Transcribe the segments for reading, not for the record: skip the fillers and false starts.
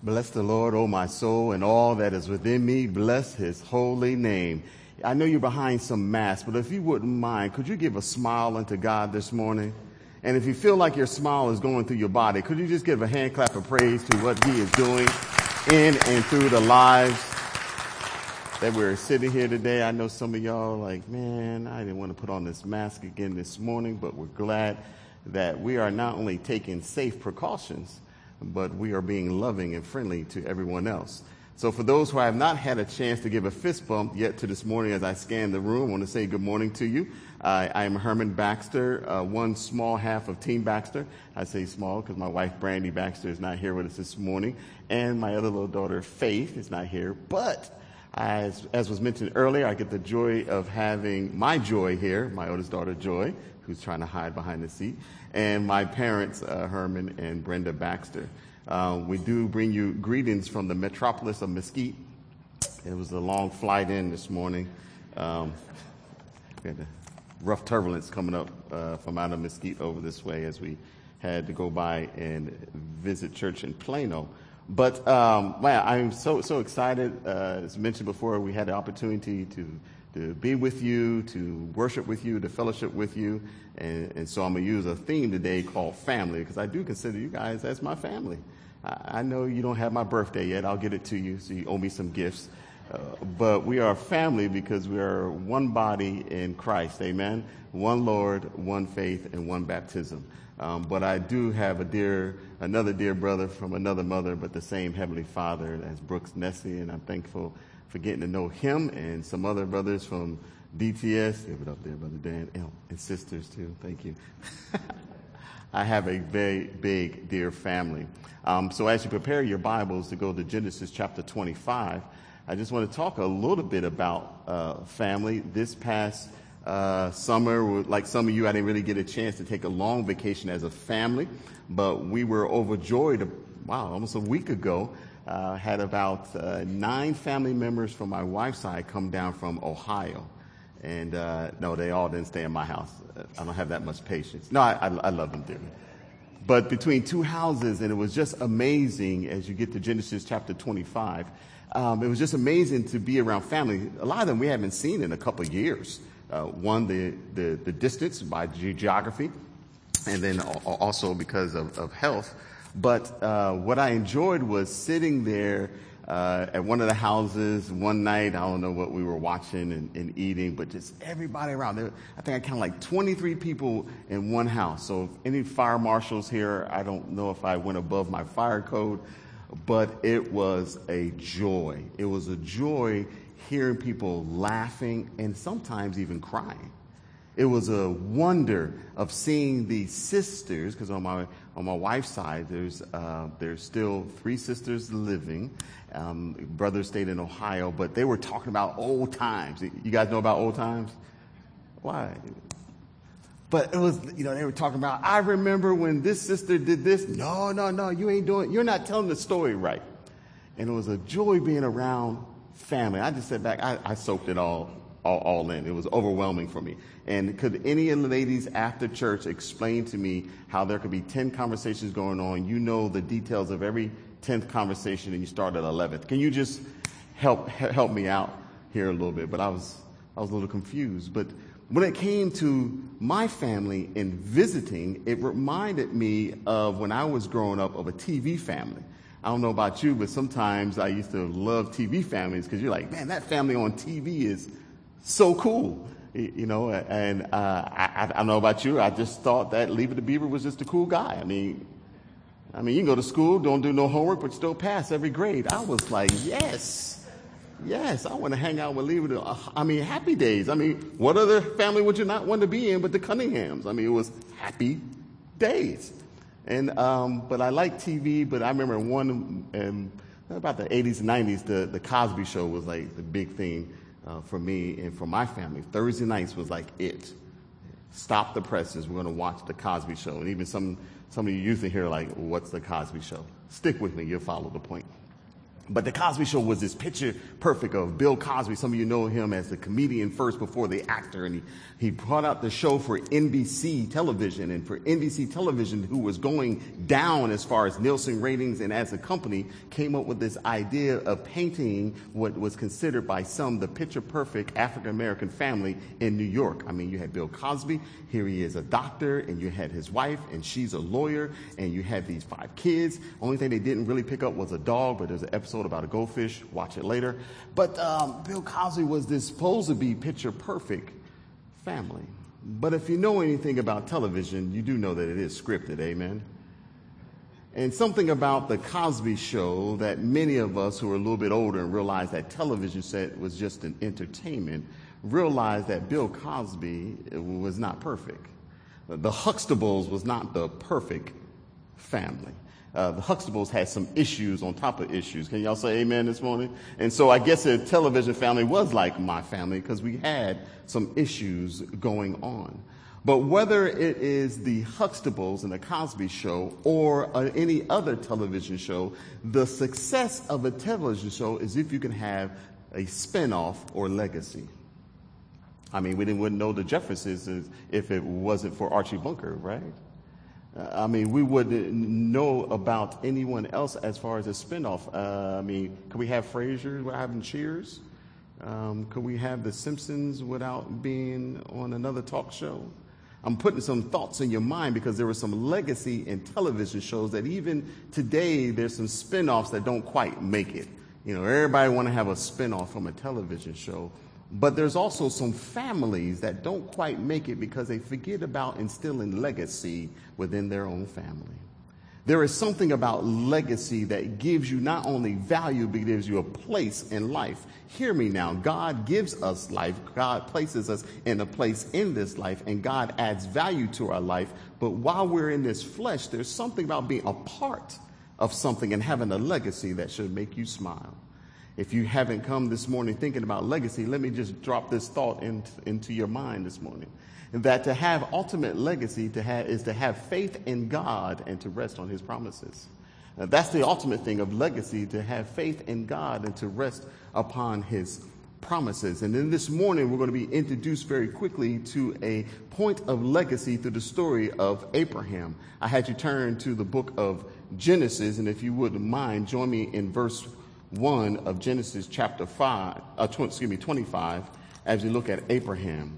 Bless the Lord, O my soul, and all that is within me. Bless his holy name. I know you're behind some masks, but if you wouldn't mind, could you give a smile unto God this morning? And if you feel like your smile is going through your body, could you just give a hand clap of praise to what he is doing in and through the lives that we're sitting here today? I know some of y'all are like, man, I didn't want to put on this mask again this morning, but we're glad that we are not only taking safe precautions, but we are being loving and friendly to everyone else. So for those who have not had a chance to give a fist bump yet to this morning as I scan the room, I want to say good morning to you. I am Herman Baxter, one small half of Team Baxter. I say small because my wife, Brandy Baxter, is not here with us this morning, and my other little daughter, Faith, is not here. But as was mentioned earlier, I get the joy of having my Joy here, my oldest daughter, Joy, who's trying to hide behind the seat, and my parents, Herman and Brenda Baxter. We do bring you greetings from the metropolis of Mesquite. It was a long flight in this morning. We had a rough turbulence coming up from out of Mesquite over this way as we had to go by and visit church in Plano. But man, I'm so excited. As mentioned before, we had the opportunity to be with you, to worship with you, to fellowship with you. And so I'm going to use a theme today called family, because I do consider you guys as my family. I know you don't have my birthday yet. I'll get it to you, so you owe me some gifts. But we are family because we are one body in Christ. Amen. One Lord, one faith, and one baptism. But I do have another dear brother from another mother, but the same Heavenly Father as Brooks Nessie, and I'm thankful for getting to know him and some other brothers from DTS. Give it up there, Brother Dan, and sisters too. Thank you. I have a very big, dear family. So as you prepare your Bibles to go to Genesis chapter 25, I just want to talk a little bit about family. This past summer, like some of you, I didn't really get a chance to take a long vacation as a family, but we were overjoyed, almost a week ago, had about 9 family members from my wife's side come down from Ohio. And no, they all didn't stay in my house. I don't have that much patience. No, I love them dearly. But between 2 houses, and it was just amazing as you get to Genesis chapter 25, it was just amazing to be around family. A lot of them we haven't seen in a couple of years. One, the distance by geography, and then also because of health. But what I enjoyed was sitting there at one of the houses one night. I don't know what we were watching and eating, but just everybody around there. I think I counted like 23 people in one house. So if any fire marshals here, I don't know if I went above my fire code, but it was a joy. It was a joy hearing people laughing and sometimes even crying. It was a wonder of seeing these sisters, because on my wife's side, there's still 3 sisters living. Brothers stayed in Ohio, but they were talking about old times. You guys know about old times? Why? But it was, they were talking about, I remember when this sister did this. No, you're not telling the story right. And it was a joy being around family. I just sat back, I soaked it all in. It was overwhelming for me. And could any of the ladies after church explain to me how there could be 10 conversations going on? You know the details of every 10th conversation, and you start at 11th. Can you just help me out here a little bit? But I was a little confused. But when it came to my family and visiting, it reminded me of when I was growing up of a TV family. I don't know about you, but sometimes I used to love TV families because you're like, man, that family on TV is so cool, and I don't know about you. I just thought that Leave It to Beaver was just a cool guy. I mean, you can go to school, don't do no homework, but still pass every grade. I was like, yes, I want to hang out with Leave It to, Happy Days. What other family would you not want to be in but the Cunninghams? It was Happy Days. And, but I like TV, but I remember about the 80s and 90s, the Cosby Show was like the big thing. For me and for my family. Thursday nights was like it. Stop the presses. We're going to watch the Cosby Show. And even some of you youth in here are like, what's the Cosby Show? Stick with me. You'll follow the point. But the Cosby Show was this picture perfect of Bill Cosby. Some of you know him as the comedian first before the actor. And he brought out the show for NBC television. And for NBC television, who was going down as far as Nielsen ratings, and as a company, came up with this idea of painting what was considered by some the picture perfect African-American family in New York. I mean, you had Bill Cosby. Here he is, a doctor. And you had his wife, and she's a lawyer. And you had these 5 kids. Only thing they didn't really pick up was a dog, but there's an episode about a goldfish. Watch it later. But Bill Cosby was this supposed to be picture perfect family. But if you know anything about television, you do know that it is scripted. Amen. And something about the Cosby Show that many of us who are a little bit older and realized that television set was just an entertainment, realized that Bill Cosby was not perfect. The Huxtables was not the perfect family. The Huxtables had some issues on top of issues. Can y'all say amen this morning? And so I guess the television family was like my family because we had some issues going on. But whether it is the Huxtables and the Cosby Show or any other television show, the success of a television show is if you can have a spinoff or legacy. I mean, we wouldn't know the Jeffersons if it wasn't for Archie Bunker, right? I mean, we wouldn't know about anyone else as far as a spinoff. I mean, could we have Frasier without having Cheers? Could we have The Simpsons without being on another talk show? I'm putting some thoughts in your mind because there was some legacy in television shows that even today there's some spinoffs that don't quite make it. You know, everybody want to have a spinoff from a television show. But there's also some families that don't quite make it because they forget about instilling legacy within their own family. There is something about legacy that gives you not only value, but gives you a place in life. Hear me now. God gives us life. God places us in a place in this life, and God adds value to our life. But while we're in this flesh, there's something about being a part of something and having a legacy that should make you smile. If you haven't come this morning thinking about legacy, let me just drop this thought into your mind this morning. That to have ultimate legacy is to have faith in God and to rest on his promises. That's the ultimate thing of legacy, to have faith in God and to rest upon his promises. And then this morning, we're going to be introduced very quickly to a point of legacy through the story of Abraham. I had you turn to the book of Genesis, and if you wouldn't mind, join me in verse 1 of Genesis chapter 25, as we look at Abraham.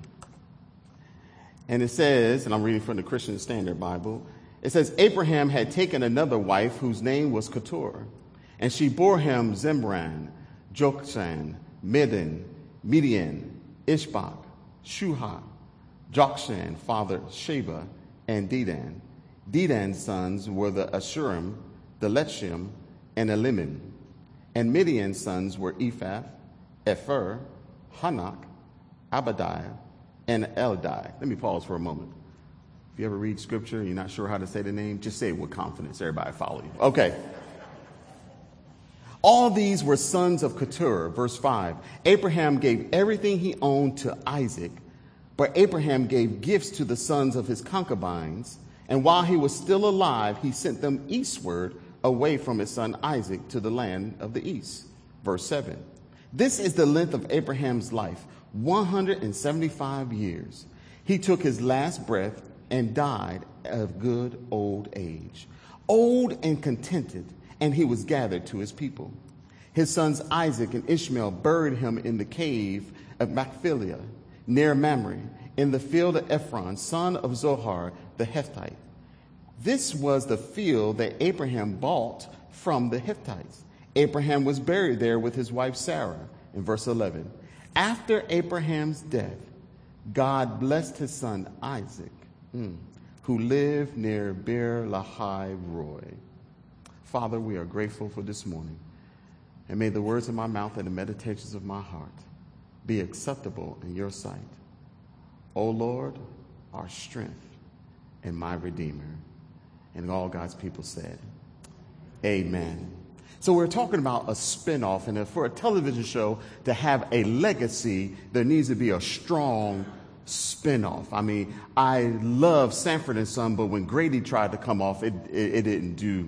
And it says, and I'm reading from the Christian Standard Bible, it says, Abraham had taken another wife whose name was Keturah, and she bore him Zimran, Jokshan, Midian, Ishbak, Shuha, Jokshan, father Sheba, and Dedan. Dedan's sons were the Ashurim, the Letshim, and Elimim. And Midian's sons were Ephah, Epher, Hanok, Abadiah, and Eldai. Let me pause for a moment. If you ever read scripture and you're not sure how to say the name, just say it with confidence. Everybody follow you. Okay. All these were sons of Keturah. Verse 5. Abraham gave everything he owned to Isaac, but Abraham gave gifts to the sons of his concubines, and while he was still alive, he sent them eastward away from his son Isaac to the land of the east. Verse 7. This is the length of Abraham's life, 175 years. He took his last breath and died of good old age, old and contented, and he was gathered to his people. His sons Isaac and Ishmael buried him in the cave of Machpelah, near Mamre, in the field of Ephron, son of Zohar the Hittite. This was the field that Abraham bought from the Hittites. Abraham was buried there with his wife Sarah. In verse 11, after Abraham's death, God blessed his son Isaac, who lived near Beer Lahai Roi. Father, we are grateful for this morning. And may the words of my mouth and the meditations of my heart be acceptable in your sight. O Lord, our strength and my Redeemer. And all God's people said, amen. So we're talking about a spinoff, and for a television show to have a legacy, there needs to be a strong spinoff. I mean, I love Sanford and Son, but when Grady tried to come off, it didn't do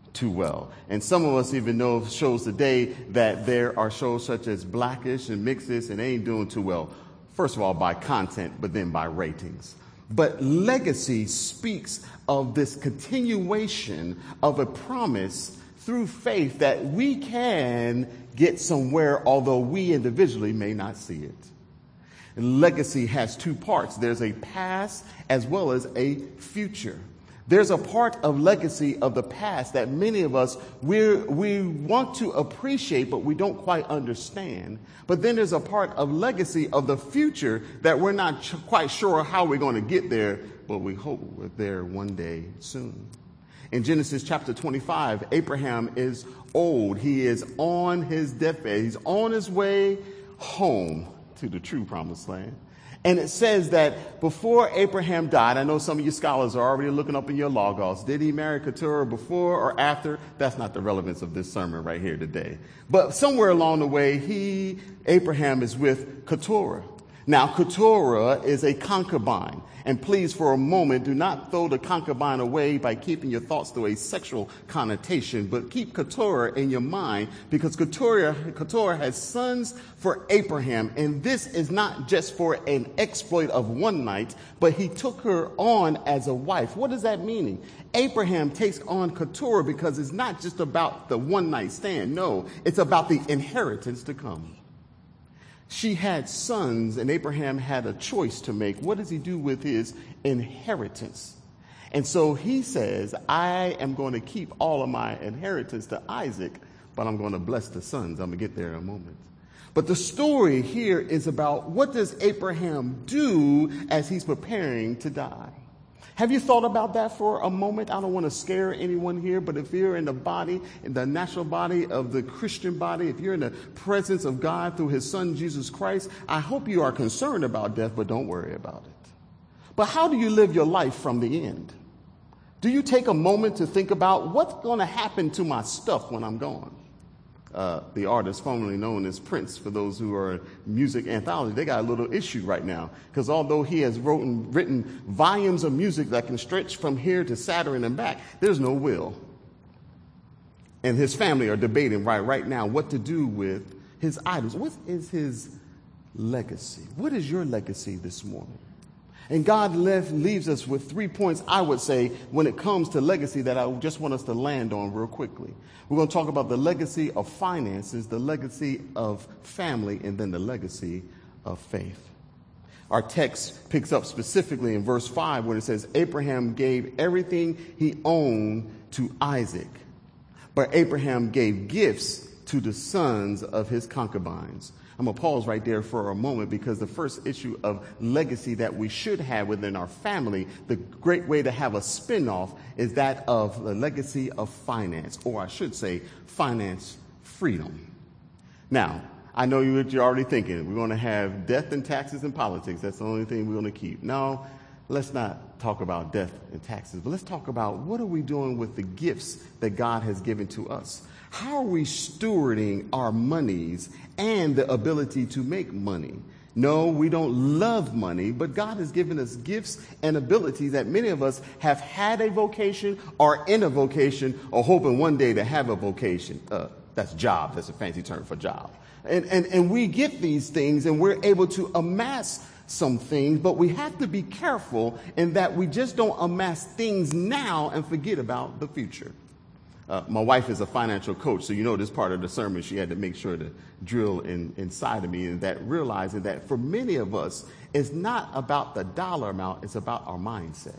too well. And some of us even know of shows today that there are shows such as Blackish and Mixed-ish, and they ain't doing too well. First of all, by content, but then by ratings. But Legacy speaks of this continuation of a promise through faith that we can get somewhere, although we individually may not see it. And Legacy has two parts. There's a past as well as a future. There's a part of legacy of the past that many of us, we want to appreciate, but we don't quite understand. But then there's a part of legacy of the future that we're not quite sure how we're going to get there, but we hope we're there one day soon. In Genesis chapter 25, Abraham is old. He is on his deathbed. He's on his way home to the true promised land. And it says that before Abraham died, I know some of you scholars are already looking up in your logos. Did he marry Keturah before or after? That's not the relevance of this sermon right here today. But somewhere along the way, Abraham is with Keturah. Now, Keturah is a concubine. And please, for a moment, do not throw the concubine away by keeping your thoughts to a sexual connotation, but keep Keturah in your mind, because Keturah has sons for Abraham. And this is not just for an exploit of one night, but he took her on as a wife. What does that mean? Abraham takes on Keturah because it's not just about the one night stand. No, it's about the inheritance to come. She had sons, and Abraham had a choice to make. What does he do with his inheritance? And so he says, I am going to keep all of my inheritance to Isaac, but I'm going to bless the sons. I'm going to get there in a moment. But the story here is about, what does Abraham do as he's preparing to die? Have you thought about that for a moment? I don't want to scare anyone here, but if you're in the body, in the natural body of the Christian body, if you're in the presence of God through his son, Jesus Christ, I hope you are concerned about death, but don't worry about it. But how do you live your life from the end? Do you take a moment to think about what's going to happen to my stuff when I'm gone? The artist formerly known as Prince, for those who are music anthology, they got a little issue right now, because although he has written volumes of music that can stretch from here to Saturn and back, there's no will. And his family are debating right now what to do with his items. What is his legacy? What is your legacy this morning? And God leaves us with 3 points, I would say, when it comes to legacy that I just want us to land on real quickly. We're going to talk about the legacy of finances, the legacy of family, and then the legacy of faith. Our text picks up specifically in verse 5 when it says, Abraham gave everything he owned to Isaac, but Abraham gave gifts to the sons of his concubines. I'm going to pause right there for a moment, because the first issue of legacy that we should have within our family, the great way to have a spinoff is that of the legacy of finance, or I should say finance freedom. Now, I know what you're already thinking. We're going to have death and taxes and politics. That's the only thing we're going to keep. No, let's not talk about death and taxes, but let's talk about what are we doing with the gifts that God has given to us. How are we stewarding our monies and the ability to make money? No, we don't love money, but God has given us gifts and abilities that many of us have had a vocation, are in a vocation, or hoping one day to have a vocation. That's job. That's a fancy term for job. And we get these things and we're able to amass some things, but we have to be careful in that we just don't amass things now and forget about the future. My wife is a financial coach, so you know this part of the sermon she had to make sure to drill inside of me, and that realizing that for many of us, it's not about the dollar amount, it's about our mindset.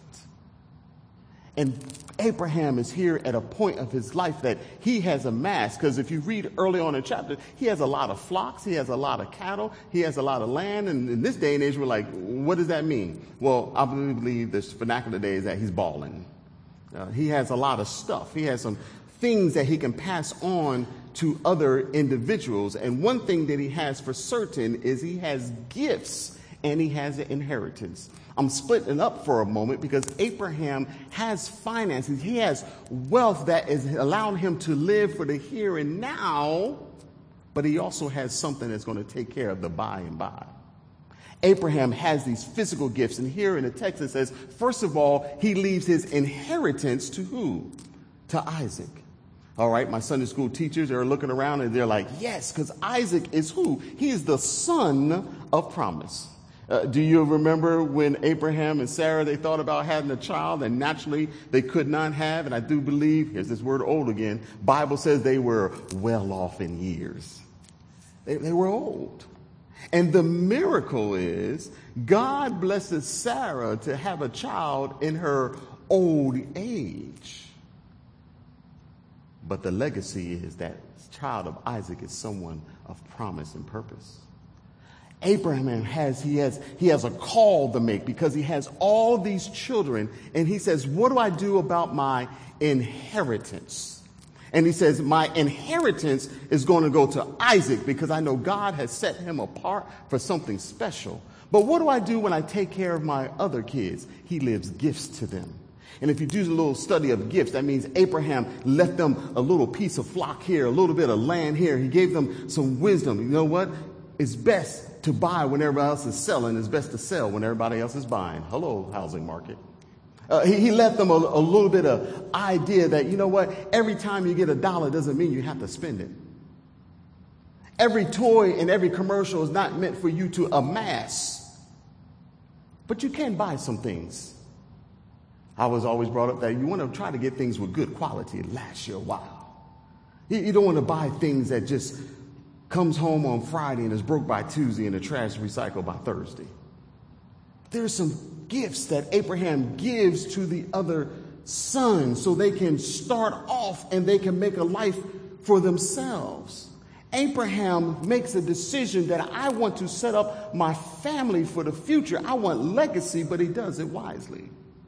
And Abraham is here at a point of his life that he has amassed, because if you read early on in the chapter, he has a lot of flocks, he has a lot of cattle, he has a lot of land, and in this day and age, we're like, what does that mean? Well, I believe this vernacular today is that he's balling. He has a lot of stuff. He has some things that he can pass on to other individuals. And one thing that he has for certain is he has gifts and he has an inheritance. I'm splitting up for a moment because Abraham has finances. He has wealth that is allowing him to live for the here and now, but he also has something that's going to take care of the by and by. Abraham has these physical gifts, and here in the text it says, first of all, he leaves his inheritance to who? To Isaac. All right, my Sunday school teachers are looking around and they're like, yes, because Isaac is who? He is the son of promise. Do you remember when Abraham and Sarah, they thought about having a child and naturally they could not have? And I do believe, here's this word old again, Bible says they were well off in years. They were old. And the miracle is God blesses Sarah to have a child in her old age. But the legacy is that child of Isaac is someone of promise and purpose. Abraham has a call to make because he has all these children, and he says, what do I do about my inheritance? And he says, my inheritance is going to go to Isaac because I know God has set him apart for something special. But what do I do when I take care of my other kids? He leaves gifts to them. And if you do a little study of gifts, that means Abraham left them a little piece of flock here, a little bit of land here. He gave them some wisdom. You know what? It's best to buy when everybody else is selling. It's best to sell when everybody else is buying. Hello, housing market. He left them a little bit of idea that, you know what? Every time you get $1 doesn't mean you have to spend it. Every toy and every commercial is not meant for you to amass. But you can buy some things. I was always brought up that you want to try to get things with good quality. It lasts you a while. You don't want to buy things that just comes home on Friday and is broke by Tuesday and the trash is recycled by Thursday. There's some gifts that Abraham gives to the other sons so they can start off and they can make a life for themselves. Abraham makes a decision that I want to set up my family for the future. I want legacy, but he does it wisely.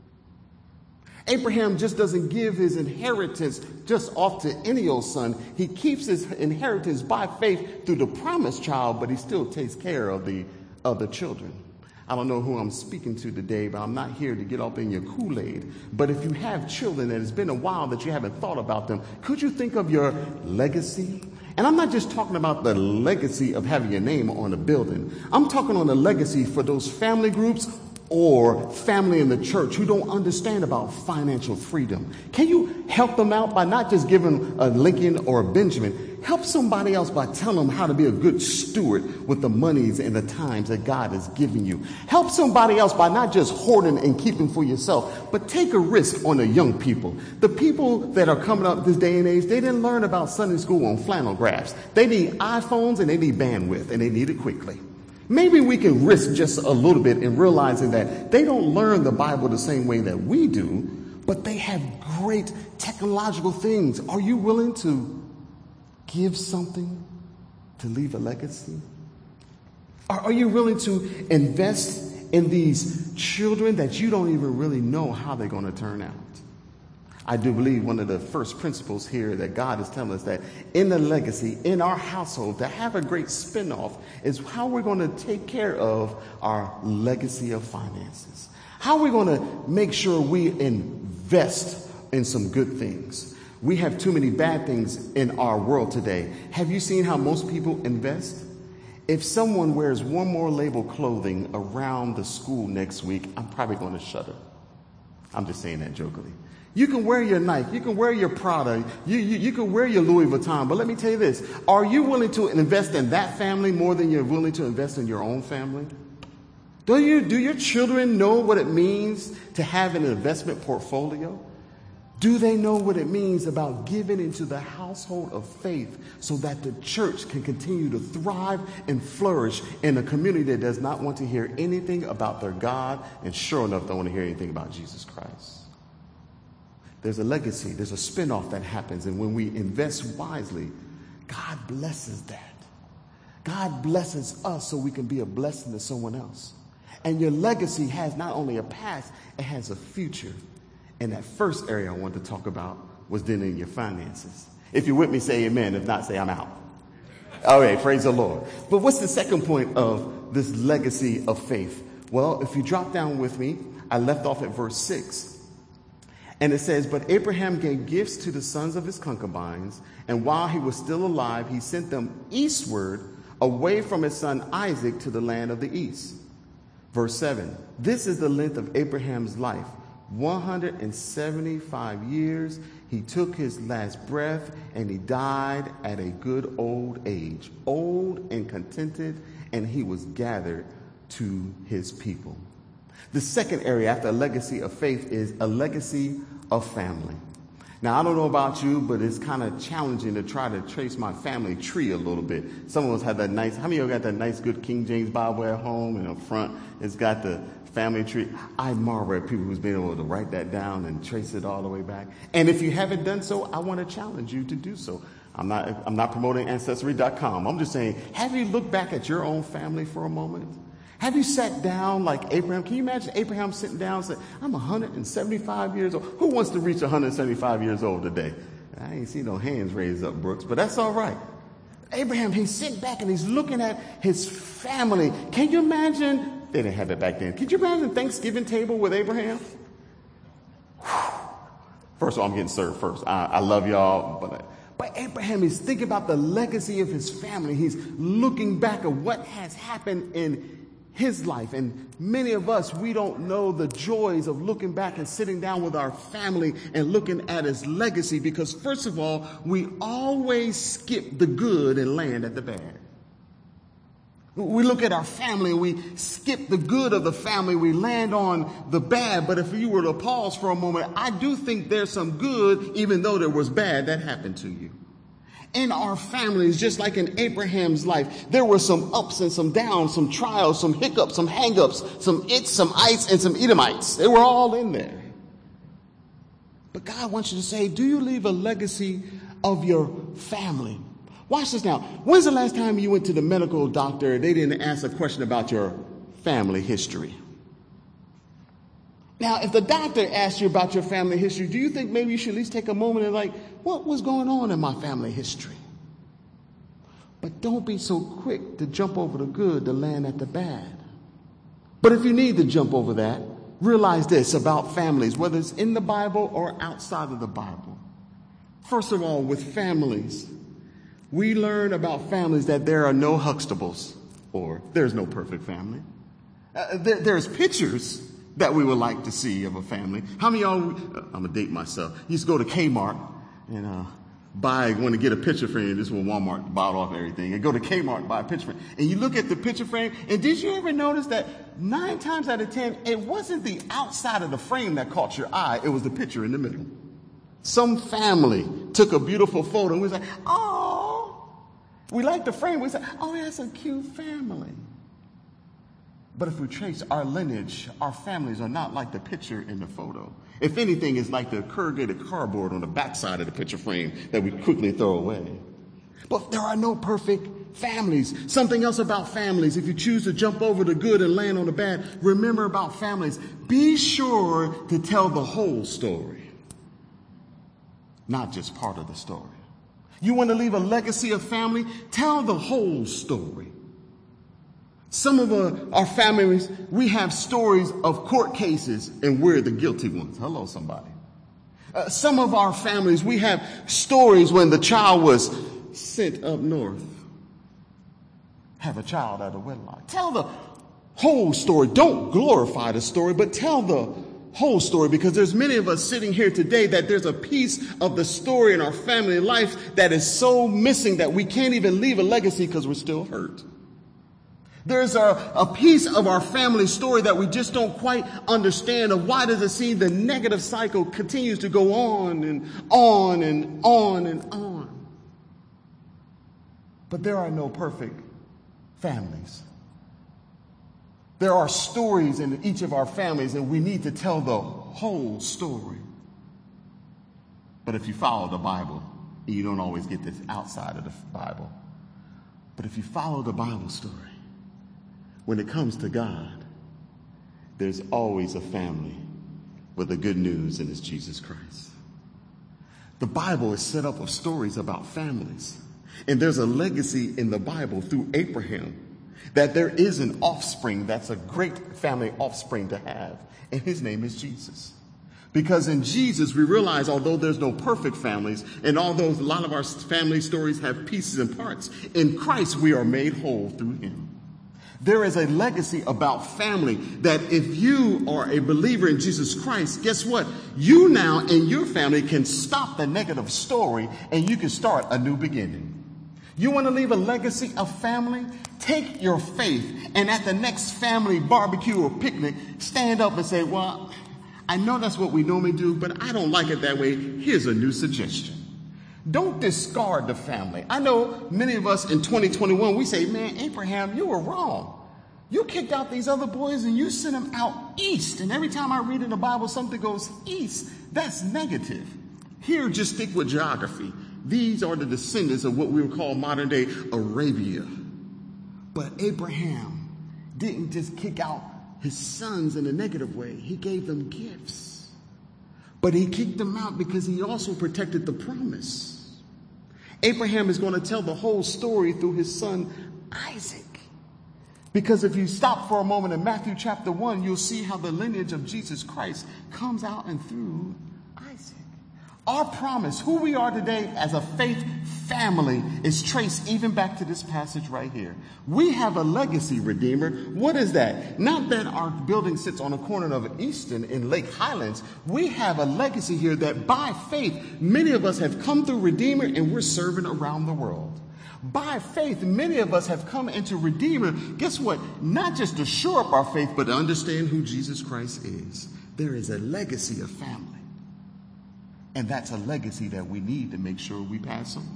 Abraham just doesn't give his inheritance just off to any old son. He keeps his inheritance by faith through the promised child, but he still takes care of the other children. I don't know who I'm speaking to today, but I'm not here to get up in your Kool-Aid. But if you have children and it's been a while that you haven't thought about them, could you think of your legacy? And I'm not just talking about the legacy of having your name on a building. I'm talking on the legacy for those family groups or family in the church who don't understand about financial freedom. Can you help them out by not just giving a Lincoln or a Benjamin? Help somebody else by telling them how to be a good steward with the monies and the times that God has given you. Help somebody else by not just hoarding and keeping for yourself, but take a risk on the young people. The people that are coming up this day and age, they didn't learn about Sunday school on flannel graphs. They need iPhones and they need bandwidth and they need it quickly. Maybe we can risk just a little bit in realizing that they don't learn the Bible the same way that we do, but they have great technological things. Are you willing to give something to leave a legacy? Are you willing to invest in these children that you don't even really know how they're going to turn out? I do believe one of the first principles here that God is telling us that in the legacy, in our household, to have a great spinoff is how we're going to take care of our legacy of finances. How are we going to make sure we invest in some good things? We have too many bad things in our world today. Have you seen how most people invest? If someone wears one more label clothing around the school next week, I'm probably going to shudder. I'm just saying that jokingly. You can wear your Nike, you can wear your Prada, you can wear your Louis Vuitton, but let me tell you this. Are you willing to invest in that family more than you're willing to invest in your own family? Do your children know what it means to have an investment portfolio? Do they know what it means about giving into the household of faith so that the church can continue to thrive and flourish in a community that does not want to hear anything about their God and sure enough don't want to hear anything about Jesus Christ? There's a legacy, there's a spinoff that happens, and when we invest wisely, God blesses that. God blesses us so we can be a blessing to someone else. And your legacy has not only a past, it has a future. And that first area I wanted to talk about was dealing in your finances. If you're with me, say amen. If not, say I'm out. All right, praise the Lord. But what's the second point of this legacy of faith? Well, if you drop down with me, I left off at verse 6. And it says, but Abraham gave gifts to the sons of his concubines, and while he was still alive, he sent them eastward away from his son Isaac to the land of the east. Verse 7, this is the length of Abraham's life, 175 years. He took his last breath and he died at a good old age, old and contented, and he was gathered to his people. The second area after a legacy of faith is a legacy of family. Now, I don't know about you, but it's kind of challenging to try to trace my family tree a little bit. Some of us have that nice, how many of you got that nice, good King James Bible at home? And up front, it's got the family tree. I marvel at people who's been able to write that down and trace it all the way back. And if you haven't done so, I want to challenge you to do so. I'm not promoting Ancestry.com. I'm just saying, have you looked back at your own family for a moment? Have you sat down like Abraham? Can you imagine Abraham sitting down and saying, I'm 175 years old. Who wants to reach 175 years old today? I ain't seen no hands raised up, Brooks, but that's all right. Abraham, he's sitting back and he's looking at his family. Can you imagine? They didn't have it back then. Could you imagine Thanksgiving table with Abraham? First of all, I'm getting served first. I love y'all, but Abraham is thinking about the legacy of his family. He's looking back at what has happened in his life. And many of us, we don't know the joys of looking back and sitting down with our family and looking at his legacy because, first of all, we always skip the good and land at the bad. We look at our family and we skip the good of the family. We land on the bad. But if you were to pause for a moment, I do think there's some good, even though there was bad that happened to you. In our families, just like in Abraham's life, there were some ups and some downs, some trials, some hiccups, some hang-ups, some its, some ites, and some Edomites. They were all in there. But God wants you to say, do you leave a legacy of your family? Watch this now. When's the last time you went to the medical doctor and they didn't ask a question about your family history? Now, if the doctor asked you about your family history, do you think maybe you should at least take a moment and what was going on in my family history? But don't be so quick to jump over the good to land at the bad. But if you need to jump over that, realize this about families, whether it's in the Bible or outside of the Bible. First of all, with families, we learn about families that there are no Huxtables, or there's no perfect family. There's pictures that we would like to see of a family. How many of y'all, I'm going to date myself, used to go to Kmart and want to get a picture frame. This is when Walmart bought off everything. And go to Kmart and buy a picture frame. And you look at the picture frame, and did you ever notice that 9 times out of 10, it wasn't the outside of the frame that caught your eye, it was the picture in the middle. Some family took a beautiful photo and we was like, oh, we like the frame. We said, oh, that's a cute family. But if we trace our lineage, our families are not like the picture in the photo. If anything, it's like the corrugated cardboard on the backside of the picture frame that we quickly throw away. But there are no perfect families. Something else about families, if you choose to jump over the good and land on the bad, remember about families. Be sure to tell the whole story, not just part of the story. You want to leave a legacy of family? Tell the whole story. Some of our families, we have stories of court cases and we're the guilty ones. Hello, somebody. Some of our families, we have stories when the child was sent up north. Have a child out of wedlock. Tell the whole story. Don't glorify the story, but tell the whole story, because there's many of us sitting here today that there's a piece of the story in our family life that is so missing that we can't even leave a legacy because we're still hurt. There's a piece of our family story that we just don't quite understand of why does it seem the negative cycle continues to go on and on and on and on. But there are no perfect families. There are stories in each of our families and we need to tell the whole story. But if you follow the Bible, you don't always get this outside of the Bible. But if you follow the Bible story, when it comes to God, there's always a family with the good news, and it's Jesus Christ. The Bible is set up with stories about families. And there's a legacy in the Bible through Abraham that there is an offspring that's a great family offspring to have. And his name is Jesus. Because in Jesus, we realize although there's no perfect families, and although a lot of our family stories have pieces and parts, in Christ we are made whole through him. There is a legacy about family that if you are a believer in Jesus Christ, guess what? You now and your family can stop the negative story and you can start a new beginning. You want to leave a legacy of family? Take your faith and at the next family barbecue or picnic, stand up and say, well, I know that's what we normally do, but I don't like it that way. Here's a new suggestion. Don't discard the family. I know many of us in 2021, we say, man, Abraham, you were wrong. You kicked out these other boys and you sent them out east. And every time I read in the Bible, something goes east. That's negative. Here, just stick with geography. These are the descendants of what we would call modern day Arabia. But Abraham didn't just kick out his sons in a negative way. He gave them gifts. But he kicked them out because he also protected the promise. Abraham is going to tell the whole story through his son Isaac. Because if you stop for a moment in Matthew chapter 1, you'll see how the lineage of Jesus Christ comes out and through Isaac. Our promise, who we are today as a faith family, is traced even back to this passage right here. We have a legacy, Redeemer. What is that? Not that our building sits on a corner of Easton in Lake Highlands. We have a legacy here that by faith, many of us have come through Redeemer and we're serving around the world. By faith, many of us have come into Redeemer. Guess what? Not just to shore up our faith, but to understand who Jesus Christ is. There is a legacy of family. And that's a legacy that we need to make sure we pass on.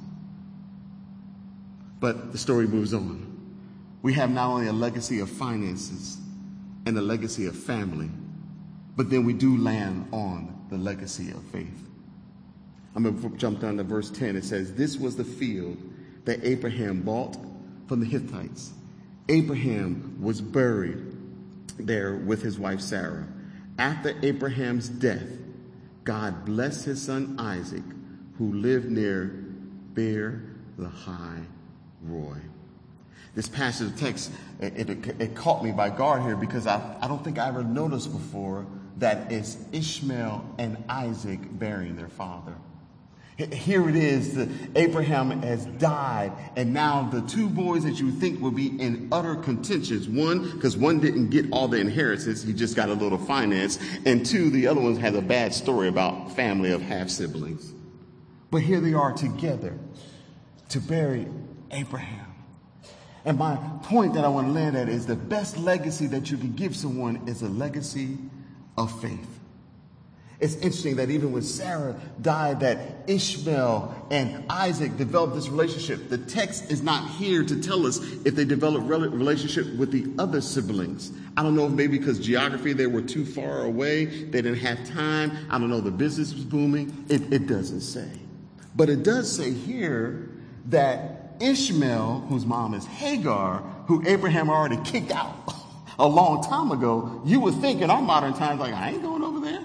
But the story moves on. We have not only a legacy of finances and a legacy of family, but then we do land on the legacy of faith. I'm going to jump down to verse 10. It says, this was the field that Abraham bought from the Hittites. Abraham was buried there with his wife Sarah. After Abraham's death, God blessed his son Isaac, who lived near Beer Lahai Roi. This passage of text, it caught me by guard here because I don't think I ever noticed before that it's Ishmael and Isaac burying their father. Here it is, Abraham has died, and now the two boys that you think will be in utter contentions. One, because one didn't get all the inheritance, he just got a little finance. And two, the other one has a bad story about family of half-siblings. But here they are together to bury Abraham. And my point that I want to land at is the best legacy that you can give someone is a legacy of faith. It's interesting that even when Sarah died, that Ishmael and Isaac developed this relationship. The text is not here to tell us if they developed relationship with the other siblings. I don't know if maybe because geography, they were too far away. They didn't have time. I don't know, the business was booming. It doesn't say. But it does say here that Ishmael, whose mom is Hagar, who Abraham already kicked out a long time ago, you would think in our modern times, like, I ain't going over there.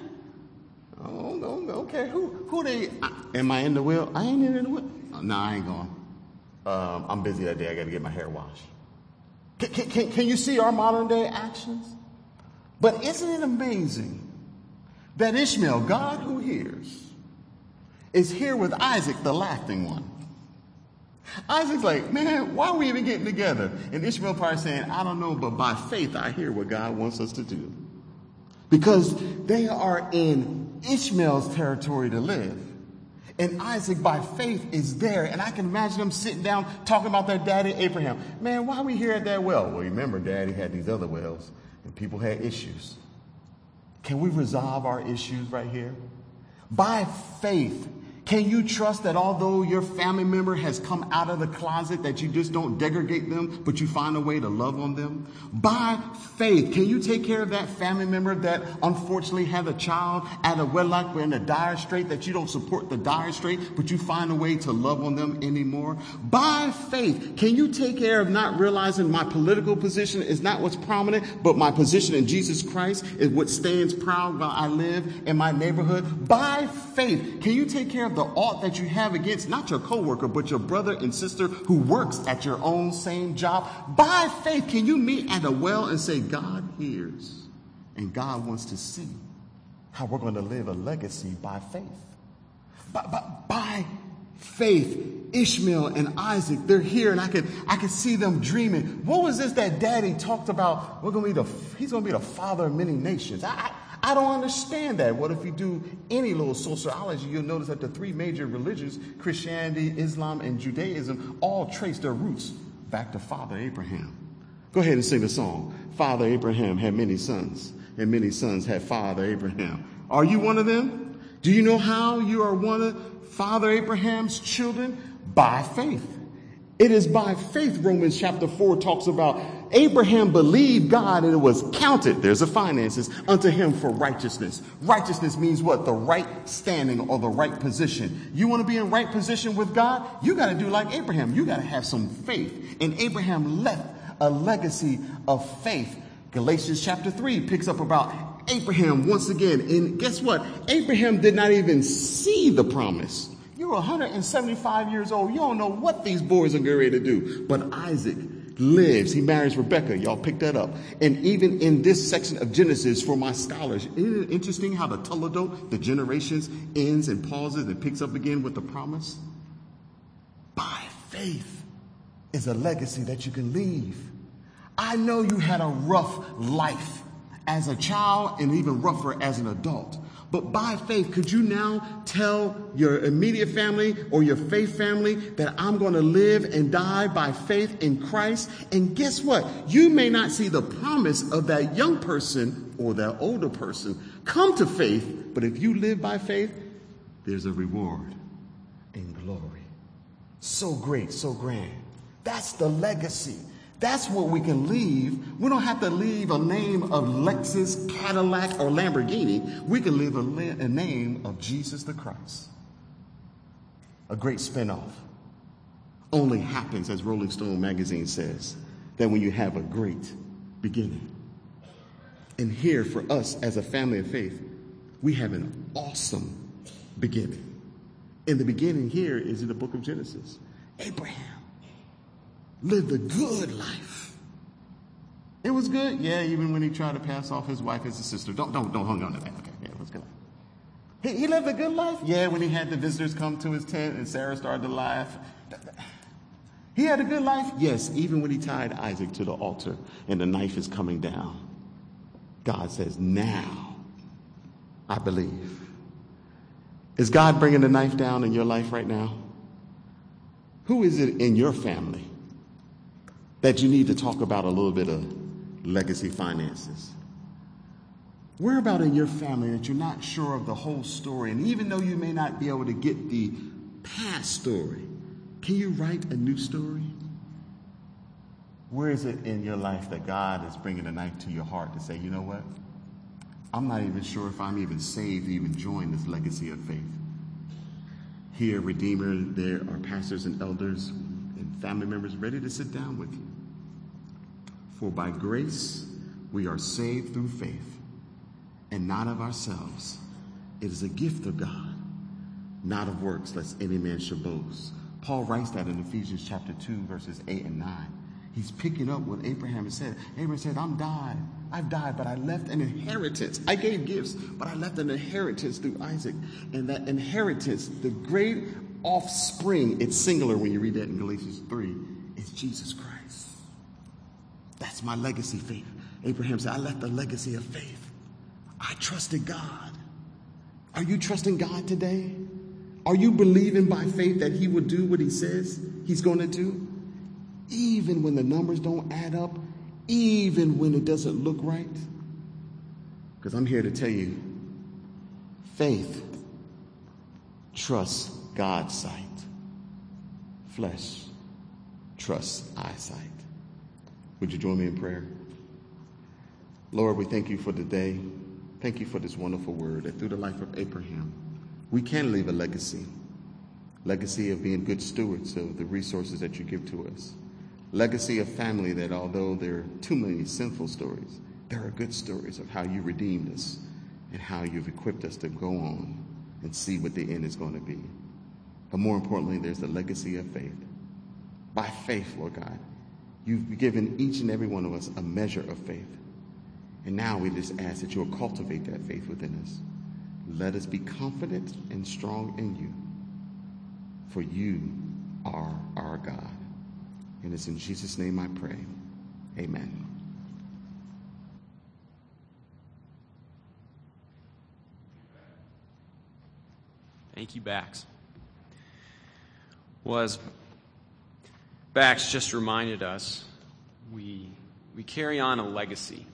Oh, okay. Who they? Am I in the will? I ain't in the will. No, I ain't going. I'm busy that day. I got to get my hair washed. Can you see our modern day actions? But isn't it amazing that Ishmael, God who hears, is here with Isaac, the laughing one? Isaac's like, man, why are we even getting together? And Ishmael probably saying, I don't know, but by faith, I hear what God wants us to do. Because they are in Ishmael's territory to live. And Isaac, by faith, is there. And I can imagine them sitting down talking about their daddy, Abraham. Man, why are we here at that well? Well, remember, daddy had these other wells, and people had issues. Can we resolve our issues right here? By faith, can you trust that although your family member has come out of the closet, that you just don't degradate them, but you find a way to love on them? By faith, can you take care of that family member that unfortunately had a child out of wedlock, we're in a dire strait, that you don't support the dire strait, but you find a way to love on them anymore? By faith, can you take care of not realizing my political position is not what's prominent, but my position in Jesus Christ is what stands proud while I live in my neighborhood? By faith, can you take care of the ought that you have against not your coworker, but your brother and sister who works at your own same job? By faith, can you meet at a well and say, God hears, and God wants to see how we're going to live a legacy by faith? By Faith, Ishmael and Isaac, they're here, and I can see them dreaming. What was this that Daddy talked about? He's going to be the father of many nations. I don't understand that. What if you do any little sociology, you'll notice that the three major religions, Christianity, Islam, and Judaism, all trace their roots back to Father Abraham. Go ahead and sing the song. Father Abraham had many sons, and many sons had Father Abraham. Are you one of them? Do you know how you are one of Father Abraham's children? By faith. It is by faith, Romans chapter 4 talks about Abraham believed God and it was counted, there's the finances, unto him for righteousness. Righteousness means what? The right standing or the right position. You want to be in right position with God? You got to do like Abraham. You got to have some faith. And Abraham left a legacy of faith. Galatians chapter 3 picks up about Abraham once again. And guess what? Abraham did not even see the promise. You're 175 years old. You don't know what these boys are getting ready to do. But Isaac lives. He marries Rebekah. Y'all pick that up. And even in this section of Genesis, for my scholars, isn't it interesting how the Toledot, the generations, ends and pauses and picks up again with the promise? By faith is a legacy that you can leave. I know you had a rough life as a child and even rougher as an adult. But by faith, could you now tell your immediate family or your faith family that I'm going to live and die by faith in Christ? And guess what? You may not see the promise of that young person or that older person come to faith, but if you live by faith, there's a reward in glory. So great, so grand. That's the legacy. That's what we can leave. We don't have to leave a name of Lexus, Cadillac, or Lamborghini. We can leave a name of Jesus the Christ. A great spinoff. Only happens, as Rolling Stone magazine says, that when you have a great beginning. And here for us as a family of faith, we have an awesome beginning. And the beginning here is in the book of Genesis. Abraham lived a good life. It was good, yeah, even when he tried to pass off his wife as a sister. Don't hang on to that. Okay, yeah, it was good. He lived a good life. Yeah, when he had the visitors come to his tent and Sarah started to laugh. He had a good life. Yes, even when he tied Isaac to the altar and the knife is coming down. God says, now I believe. Is God bringing the knife down in your life right now? Who is it in your family that you need to talk about a little bit of legacy finances? Where about in your family that you're not sure of the whole story? And even though you may not be able to get the past story, can you write a new story? Where is it in your life that God is bringing a knife to your heart to say, you know what? I'm not even sure if I'm even saved to even join this legacy of faith. Here, Redeemer, there are pastors and elders and family members ready to sit down with you. For by grace we are saved through faith, and not of ourselves. It is a gift of God, not of works, lest any man should boast. Paul writes that in Ephesians chapter 2, verses 8 and 9. He's picking up what Abraham said. Abraham said, I've died, but I left an inheritance. I gave gifts, but I left an inheritance through Isaac. And that inheritance, the great offspring, it's singular when you read that in Galatians 3, is Jesus Christ. That's my legacy faith. Abraham said, I left a legacy of faith. I trusted God. Are you trusting God today? Are you believing by faith that he will do what he says he's going to do? Even when the numbers don't add up, even when it doesn't look right? Because I'm here to tell you, faith trusts God's sight. Flesh trusts eyesight. Would you join me in prayer? Lord, we thank you for the day. Thank you for this wonderful word that through the life of Abraham, we can leave a legacy of being good stewards of the resources that you give to us. Legacy of family that although there are too many sinful stories, there are good stories of how you redeemed us and how you've equipped us to go on and see what the end is going to be. But more importantly, there's the legacy of faith. By faith, Lord God, you've given each and every one of us a measure of faith. And now we just ask that you'll cultivate that faith within us. Let us be confident and strong in you. for you are our God. And it's in Jesus' name I pray. Amen. Thank you, Bax. Well, as Bax just reminded us, we carry on a legacy.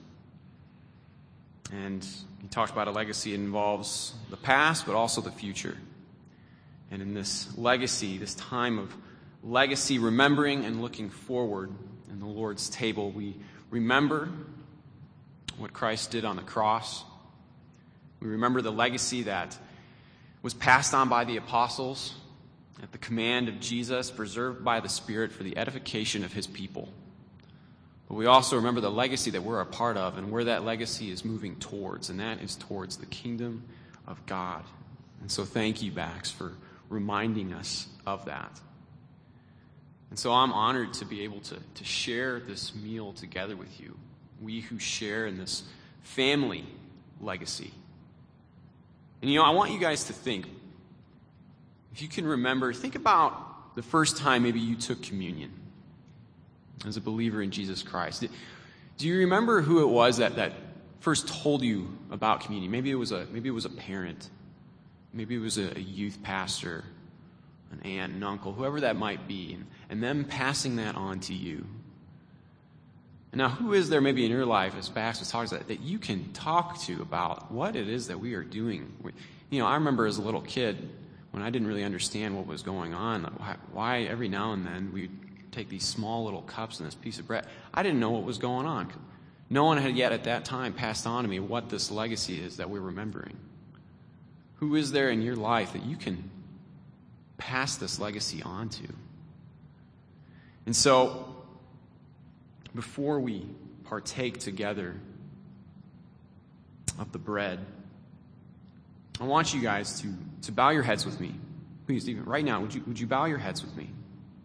And he talked about a legacy that involves the past, but also the future. And in this legacy, this time of legacy, remembering and looking forward in the Lord's table, we remember what Christ did on the cross. We remember the legacy that was passed on by the apostles at the command of Jesus, preserved by the Spirit for the edification of his people. But we also remember the legacy that we're a part of and where that legacy is moving towards, and that is towards the kingdom of God. And so thank you, Bax, for reminding us of that. And so I'm honored to be able to share this meal together with you, we who share in this family legacy. And I want you guys to think, if you can remember, think about the first time maybe you took communion as a believer in Jesus Christ. Do you remember who it was that first told you about communion? Maybe it was a parent. Maybe it was a youth pastor, an aunt, an uncle, whoever that might be, and them passing that on to you. And now, who is there maybe in your life, as Bax was talking about, that you can talk to about what it is that we are doing? I remember as a little kid, when I didn't really understand what was going on, why every now and then we'd take these small little cups and this piece of bread. I didn't know what was going on. No one had yet at that time passed on to me what this legacy is that we're remembering. Who is there in your life that you can pass this legacy on to? And so, before we partake together of the bread, I want you guys to bow your heads with me. Please, even right now, would you bow your heads with me?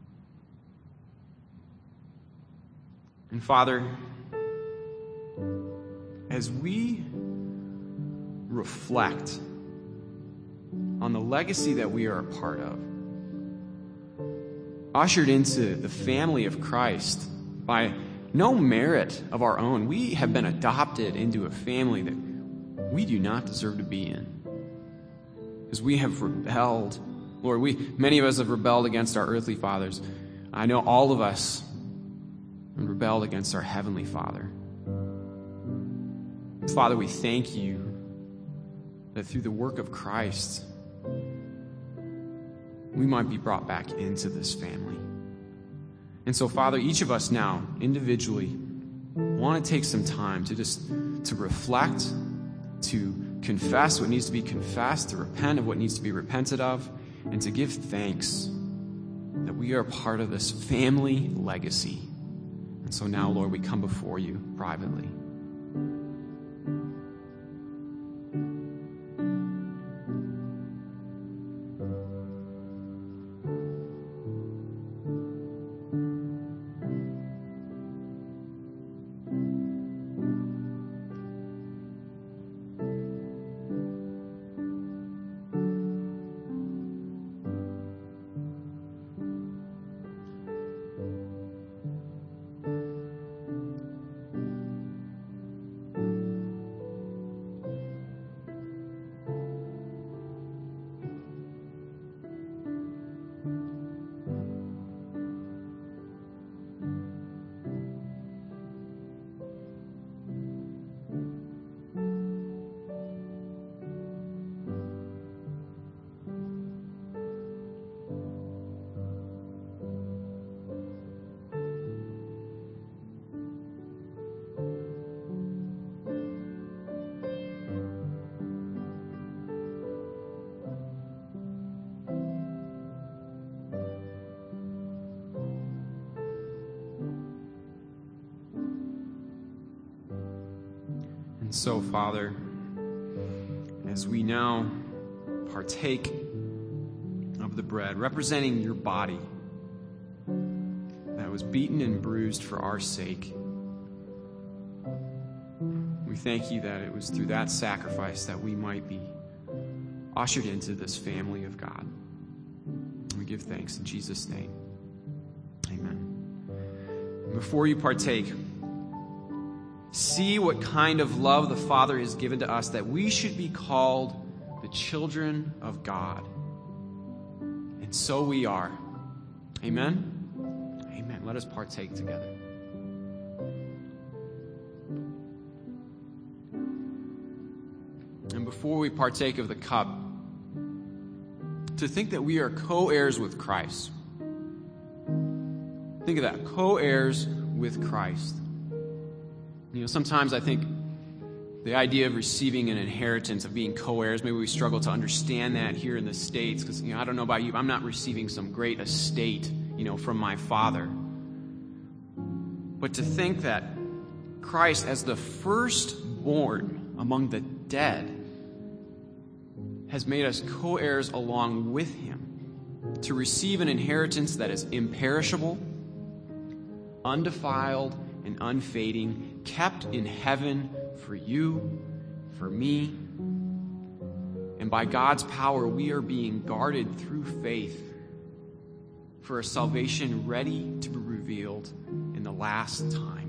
And Father, as we reflect on the legacy that we are a part of, ushered into the family of Christ by no merit of our own, we have been adopted into a family that we do not deserve to be in. Because we have rebelled. Lord, many of us have rebelled against our earthly fathers. I know all of us have rebelled against our heavenly Father. Father, we thank you that through the work of Christ, we might be brought back into this family. And so, Father, each of us now, individually, want to take some time to reflect, to confess what needs to be confessed, to repent of what needs to be repented of, and to give thanks that we are part of this family legacy. And so now, Lord, we come before you privately. So, Father, as we now partake of the bread, representing your body that was beaten and bruised for our sake, we thank you that it was through that sacrifice that we might be ushered into this family of God. We we give thanks in Jesus' name. Amen. Before you partake, see what kind of love the Father has given to us, that we should be called the children of God. And so we are. Amen? Amen. Let us partake together. And before we partake of the cup, to think that we are co-heirs with Christ. Think of that, co-heirs with Christ. Sometimes I think the idea of receiving an inheritance, of being co-heirs, maybe we struggle to understand that here in the States, because I don't know about you, but I'm not receiving some great estate, from my father. But to think that Christ, as the firstborn among the dead, has made us co-heirs along with him to receive an inheritance that is imperishable, undefiled, and unfading, kept in heaven for you, for me. And by God's power, we are being guarded through faith for a salvation ready to be revealed in the last time.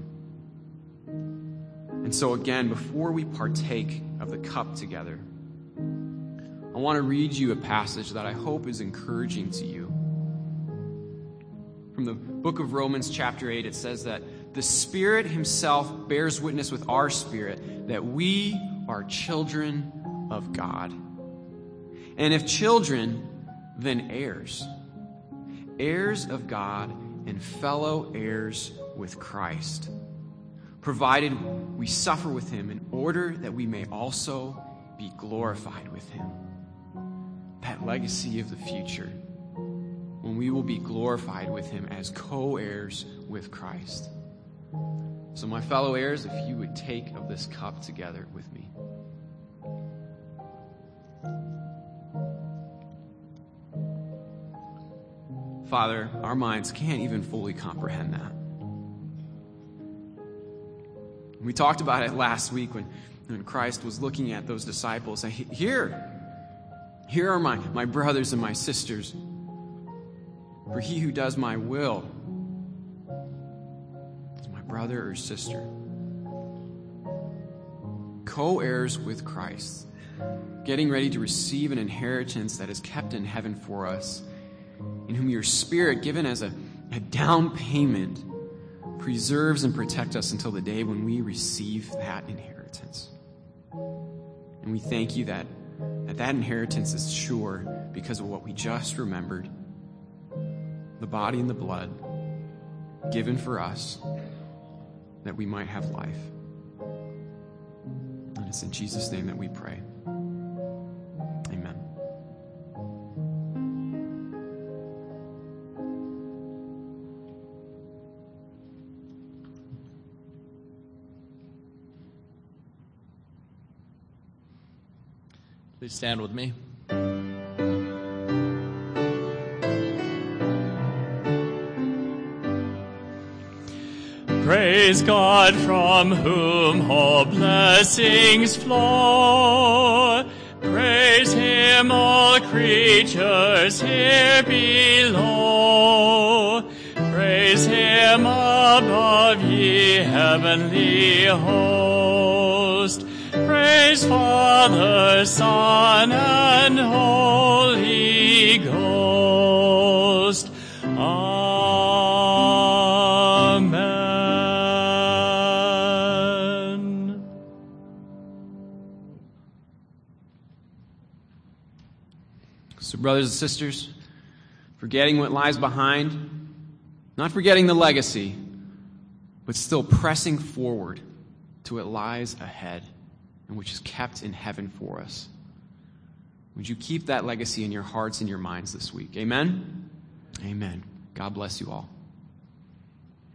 And so again, before we partake of the cup together, I want to read you a passage that I hope is encouraging to you. From the book of Romans chapter 8, it says that the Spirit himself bears witness with our spirit that we are children of God. And if children, then heirs. Heirs of God and fellow heirs with Christ, provided we suffer with him in order that we may also be glorified with him. That legacy of the future, when we will be glorified with him as co-heirs with Christ. So my fellow heirs, if you would take of this cup together with me. Father, our minds can't even fully comprehend that. We talked about it last week when Christ was looking at those disciples and Here are my brothers and my sisters. For he who does my will is my brother or sister. Co-heirs with Christ, getting ready to receive an inheritance that is kept in heaven for us, in whom your Spirit, given as a down payment, preserves and protects us until the day when we receive that inheritance. And we thank you that inheritance is sure because of what we just remembered. The body and the blood given for us that we might have life. And it's in Jesus' name that we pray. Amen. Please stand with me. Praise God from whom all blessings flow. Praise him, all creatures here below. Praise him above, ye heavenly host. Praise Father, Son, and Holy Ghost. Amen. So, brothers and sisters, forgetting what lies behind, not forgetting the legacy, but still pressing forward to what lies ahead, and which is kept in heaven for us. Would you keep that legacy in your hearts and your minds this week? Amen? Amen. God bless you all.